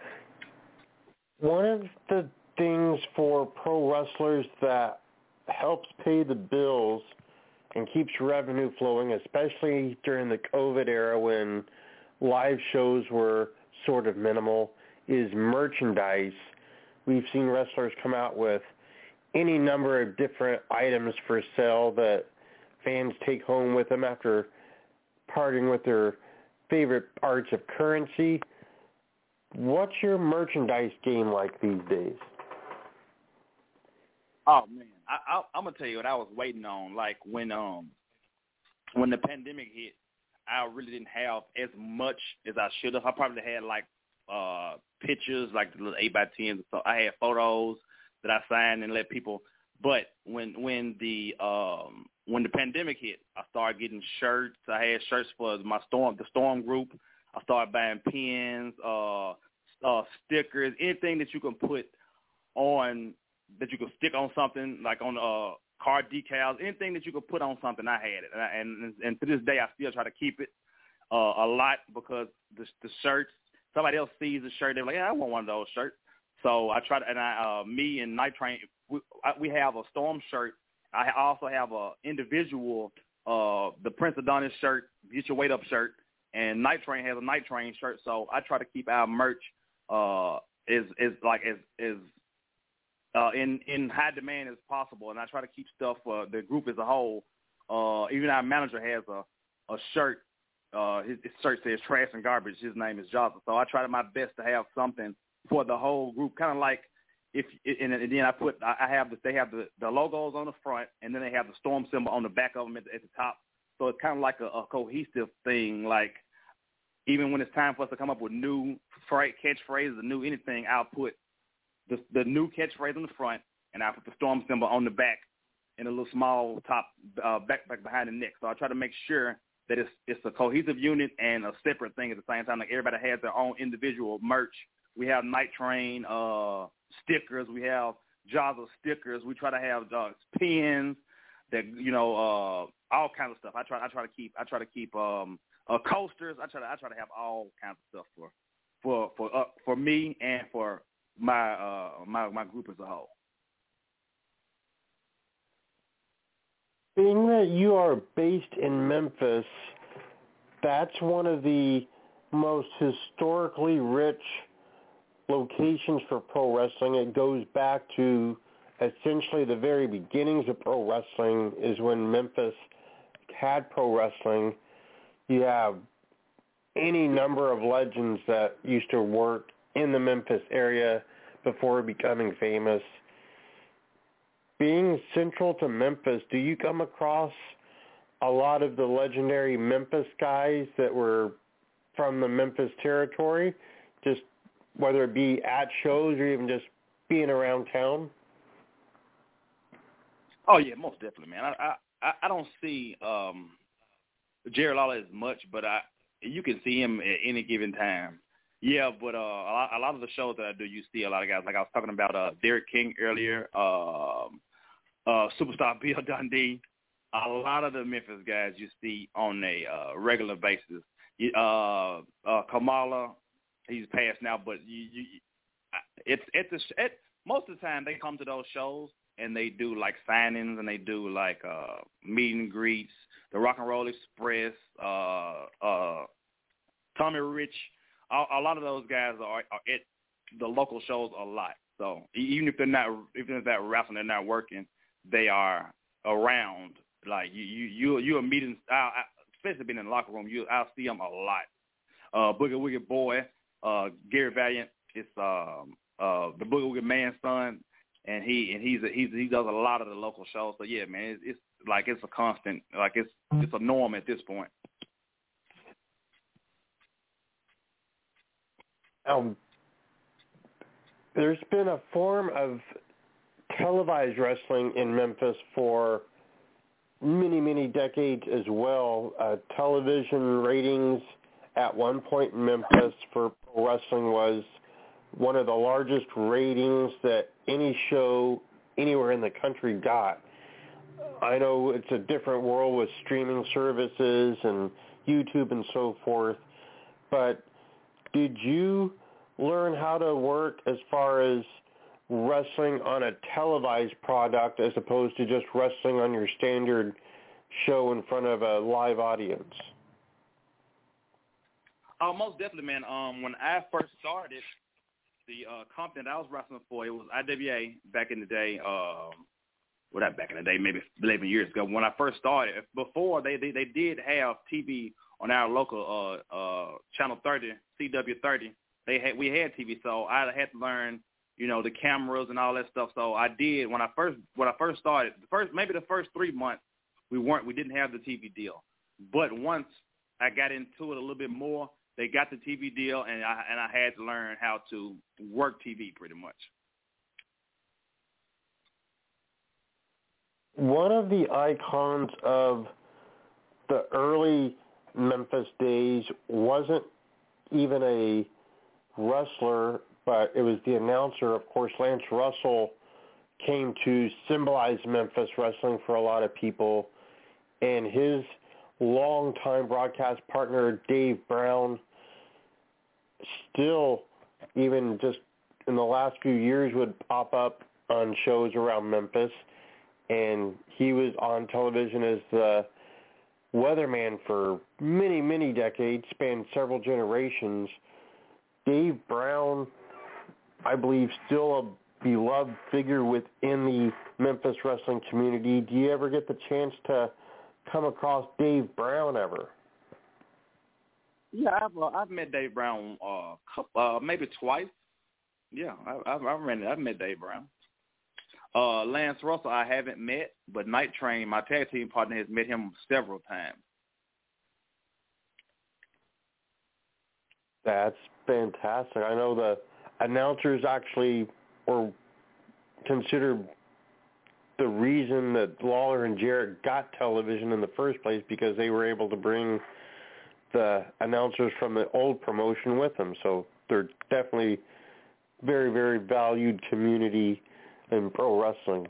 One of the things for pro wrestlers that helps pay the bills and keeps revenue flowing, especially during the COVID era when live shows were sort of minimal, is merchandise. We've seen wrestlers come out with any number of different items for sale that fans take home with them after parting with their favorite parts of currency. What's your merchandise game like these days? Oh man, I, I, I'm gonna tell you what I was waiting on. Like when um when the pandemic hit, I really didn't have as much as I should have. I probably had like uh pictures, like the little eight by tens. So I had photos that I signed and let people. But when when the um when the pandemic hit, I started getting shirts. I had shirts for my storm, the Storm group. I started buying pins, uh, uh, stickers, anything that you can put on, that you can stick on something, like on uh, car decals, anything that you could put on something. I had it, and I, and, and to this day, I still try to keep it uh, a lot because the, the shirts. Somebody else sees the shirt, they're like, "Yeah, I want one of those shirts." So I try to, and I, uh, me and Night Train, we, I, we have a Storm shirt. I also have a individual, uh, the Prince Adonis shirt, Get Your Weight Up shirt, and Night Train has a Night Train shirt. So I try to keep our merch uh, is is like as is uh, in in high demand as possible, and I try to keep stuff for the group as a whole. Uh, even our manager has a a shirt. Uh, his, his shirt says "Trash and Garbage." His name is Jonathan. So I try to my best to have something for the whole group, kind of like if and then I put I have the, they have the, the logos on the front, and then they have the Storm symbol on the back of them at the, at the top. So it's kind of like a, a cohesive thing. Like even when it's time for us to come up with new catchphrases or new anything, I'll put the the new catchphrase on the front, and I put the Storm symbol on the back, and a little small top uh, back back behind the neck. So I try to make sure that it's it's a cohesive unit and a separate thing at the same time. Like everybody has their own individual merch. We have Night Train uh, stickers. We have Jazza stickers. We try to have uh, pins that you know uh, all kinds of stuff. I try I try to keep I try to keep um, uh, coasters. I try to I try to have all kinds of stuff for for for uh, for me and for my uh, my my group as a whole. Being that you are based in Memphis, that's one of the most historically rich locations for pro wrestling. It goes back to essentially the very beginnings of pro wrestling is when Memphis had pro wrestling. You have any number of legends that used to work in the Memphis area before becoming famous. Being central to Memphis, do you come across a lot of the legendary Memphis guys that were from the Memphis territory, just whether it be at shows or even just being around town? Oh yeah, most definitely, man. I I, I don't see um, Jerry Lawler as much, but I you can see him at any given time. Yeah, but uh, a, lot, a lot of the shows that I do, you see a lot of guys. Like I was talking about uh, Derek King earlier, um, uh, Superstar Bill Dundee. A lot of the Memphis guys you see on a uh, regular basis. Uh, uh, Kamala, he's passed now, but you, you, it's at the at, most of the time they come to those shows and they do like signings and they do like uh, meet and greets. The Rock and Roll Express, uh, uh, Tommy Rich. A, a lot of those guys are, are at the local shows a lot. So even if they're not, even if they're wrestling, they're not working, they are around. Like you, you, you, you are meeting, especially being in the locker room. You, I'll see them a lot. Uh, Boogie Woogie Boy, uh, Gary Valiant, it's um, uh, the Boogie Woogie Man's son, and he and he's a, he's he does a lot of the local shows. So yeah, man, it's, it's like it's a constant, like it's it's a norm at this point. Um, there's been a form of televised wrestling in Memphis for many, many decades as well. Uh, television ratings at one point in Memphis for pro wrestling was one of the largest ratings that any show anywhere in the country got. I know it's a different world with streaming services and YouTube and so forth, but did you learn how to work as far as wrestling on a televised product as opposed to just wrestling on your standard show in front of a live audience? Oh, most definitely, man. Um, when I first started, the uh, company that I was wrestling for, it was I W A back in the day. Um, well, not back in the day, maybe eleven years ago. When I first started, before they they, they did have T V on our local uh, uh, channel thirty, C W thirty. They had we had T V, so I had to learn, you know, the cameras and all that stuff. So I did when I first when I first started. The first maybe the first three months we weren't we didn't have the T V deal, but once I got into it a little bit more, they got the T V deal, and I and I had to learn how to work T V pretty much. One of the icons of the early Memphis days wasn't even a wrestler, but it was the announcer. Of course, Lance Russell came to symbolize Memphis wrestling for a lot of people, and his longtime broadcast partner, Dave Brown, still, even just in the last few years, would pop up on shows around Memphis, and he was on television as the weatherman for many, many decades, spanned several generations. Dave Brown, I believe, still a beloved figure within the Memphis wrestling community. Do you ever get the chance to come across Dave Brown ever? Yeah, I've uh, I've met Dave Brown uh, couple, uh maybe twice. Yeah, I, I, I ran it. I've met Dave Brown. Uh, Lance Russell, I haven't met, but Night Train, my tag team partner, has met him several times. That's fantastic. I know the announcers actually were considered the reason that Lawler and Jarrett got television in the first place because they were able to bring the announcers from the old promotion with them. So they're definitely very, very valued community in pro wrestling.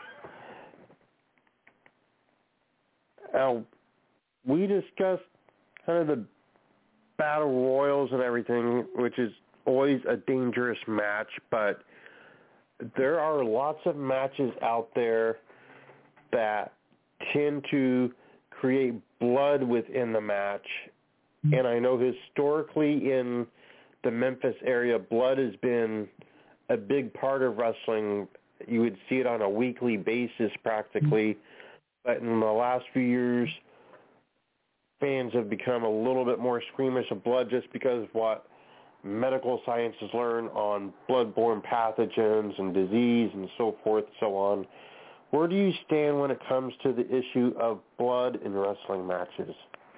Now, we discussed kind of the battle royals and everything, which is always a dangerous match, but there are lots of matches out there that tend to create blood within the match. And I know historically in the Memphis area, blood has been a big part of wrestling. You would see it on a weekly basis practically. But in the last few years, fans have become a little bit more squeamish of blood just because of what medical science has learned on bloodborne pathogens and disease and so forth and so on. Where do you stand when it comes to the issue of blood in wrestling matches?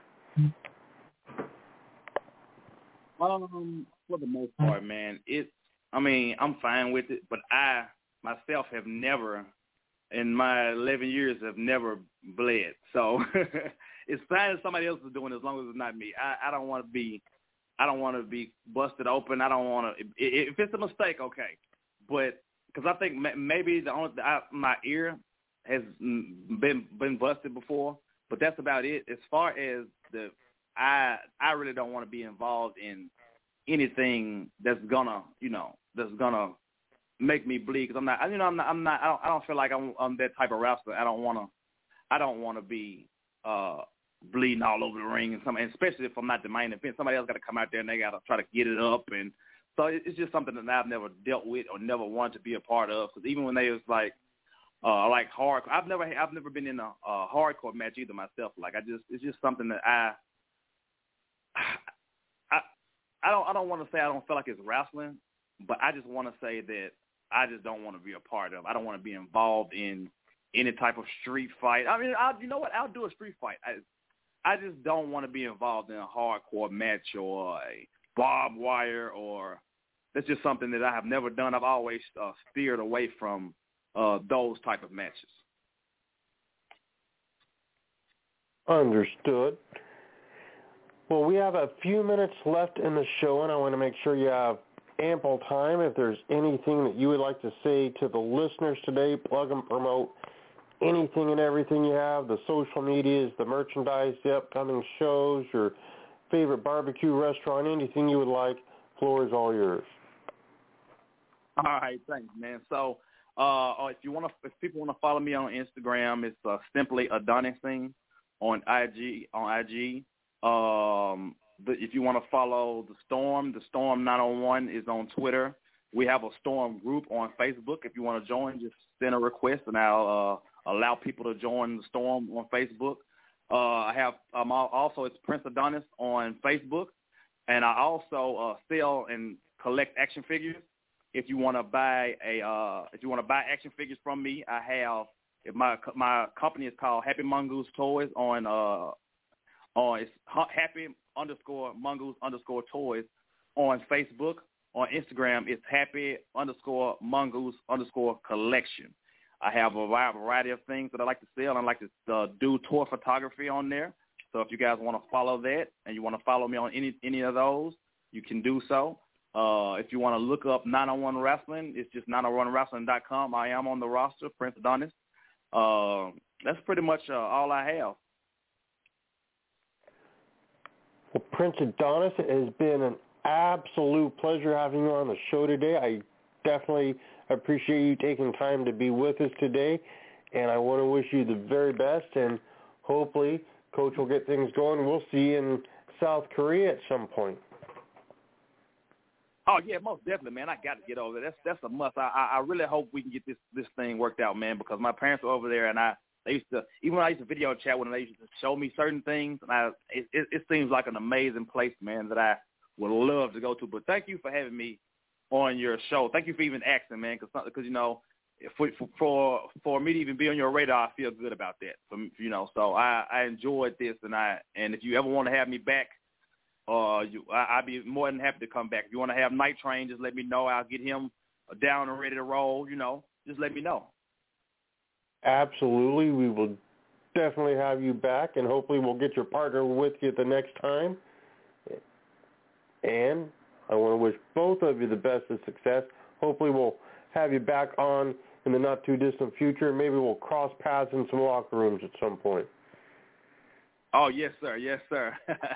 Um, for the most part, man, it. I mean, I'm fine with it, but I myself have never, in my eleven years, have never bled. So it's fine if somebody else is doing it as long as it's not me. I, I don't want to be, I don't want to be busted open. I don't want to. If it's a mistake, okay, but because I think maybe the only I, my ear has been been busted before, but that's about it. As far as the, I I really don't want to be involved in anything that's gonna, you know, that's gonna make me bleed. Because I'm not, you know, I'm not, I'm not, I don't, I don't feel like I'm, I'm that type of wrestler. I don't want to, I don't want to be uh, bleeding all over the ring, and, some, and especially if I'm not the main event. Somebody else got to come out there and they got to try to get it up, and so it's just something that I've never dealt with or never wanted to be a part of. Because even when they was like, uh, like hardcore, I've never, I've never been in a, a hardcore match either myself. Like I just, it's just something that I. I I don't I don't want to say I don't feel like it's wrestling, but I just want to say that I just don't want to be a part of. I don't want to be involved in any type of street fight. I mean, I'll, you know what? I'll do a street fight. I I just don't want to be involved in a hardcore match or a barbed wire, or that's just something that I have never done. I've always uh, steered away from uh, those type of matches. Understood. Well, we have a few minutes left in the show, and I want to make sure you have ample time. If there's anything that you would like to say to the listeners today, plug and promote anything and everything you have, the social medias, the merchandise, the upcoming shows, your favorite barbecue restaurant, anything you would like, floor is all yours. All right, thanks, man. So uh, if you want to, if people want to follow me on Instagram, it's uh, simply Adonis Singh on I G, on I G. Um, the, if you want to follow the Storm, the Storm nine oh one is on Twitter. We have a Storm group on Facebook. If you want to join, just send a request, and I'll uh, allow people to join the Storm on Facebook. Uh, I have um, also it's Prince Adonis on Facebook, and I also uh, sell and collect action figures. If you want to buy a, uh, if you want to buy action figures from me, I have. If my my company is called Happy Mongoose Toys on. Uh, On it's happy underscore mongoose underscore toys on Facebook. On Instagram, it's happy underscore mongoose underscore collection. I have a variety of things that I like to sell. I like to uh, do tour photography on there. So if you guys want to follow that and you want to follow me on any any of those, you can do so. Uh, if you want to look up nine oh one Wrestling, it's just nine oh one wrestling dot com. I am on the roster, Prince Adonis. Uh, that's pretty much uh, all I have. Well, Prince Adonis, it has been an absolute pleasure having you on the show today. I definitely appreciate you taking time to be with us today, and I want to wish you the very best, and hopefully Coach will get things going. We'll see you in South Korea at some point. Oh, yeah, most definitely, man. I got to get over there. That's that's a must. I, I really hope we can get this, this thing worked out, man, because my parents were over there, and I They used to, even when I used to video chat with them, they used to show me certain things, and I, it, it, it seems like an amazing place, man, that I would love to go to. But thank you for having me on your show. Thank you for even asking, man, because because you know, for, for for me to even be on your radar, I feel good about that. For, you know, so I, I enjoyed this, and I and if you ever want to have me back, uh, you I, I'd be more than happy to come back. If you want to have Night Train, just let me know. I'll get him down and ready to roll. You know, just let me know. Absolutely, we will definitely have you back, and hopefully we'll get your partner with you the next time. And I want to wish both of you the best of success. Hopefully we'll have you back on in the not-too-distant future. Maybe we'll cross paths in some locker rooms at some point. Oh, yes, sir. Yes, sir.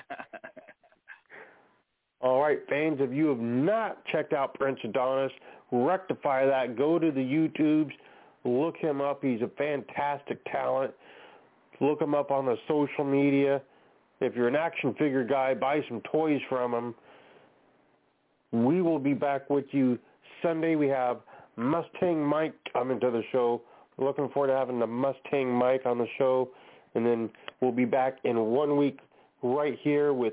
All right, fans, if you have not checked out Prince Adonis, rectify that. Go to the YouTubes. Look him up. He's a fantastic talent. Look him up on the social media. If you're an action figure guy, buy some toys from him. We will be back with you Sunday. We have Mustang Mike coming to the show. We're looking forward to having the Mustang Mike on the show. And then we'll be back in one week right here with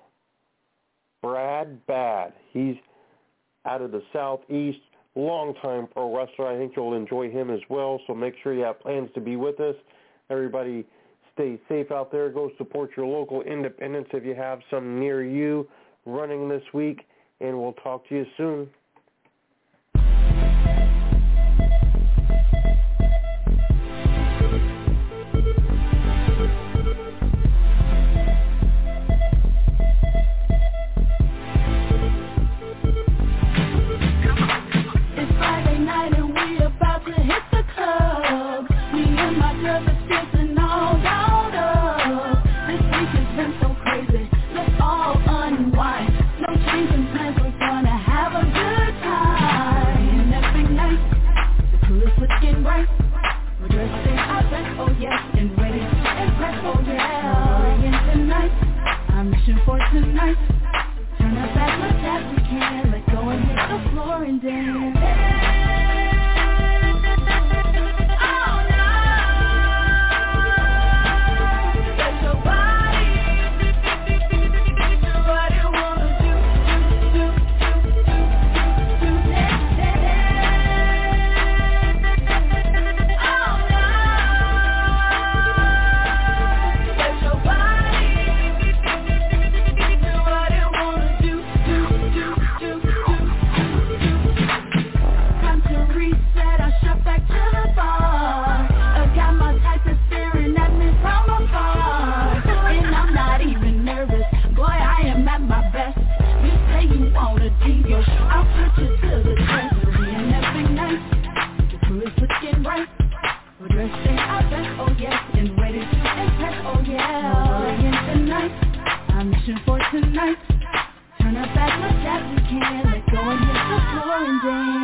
Brad Bad. He's out of the Southeast, longtime pro wrestler. I think you'll enjoy him as well. So make sure you have plans to be with us. Everybody stay safe out there. Go support your local independents if you have some near you running this week. And we'll talk to you soon. It's Friday night and we about to hit the club. Me and my girls are dancing all dolled up. This week has been so crazy. Let's all unwind. No changing plans, we're gonna have a good time. And every night, the crew is looking right. We're dressing our best, oh yes, and ready to impress, oh yeah. We're in tonight, our mission for tonight. Turn up as much as we can, let go and hit the floor and dance. I'll put you to the test. And every night, the crew is looking right. We're dressing our best, oh yes, and ready to impress, oh yeah. We're in tonight, our mission for tonight. Turn up as much as we can, let go and hit the floor and dance.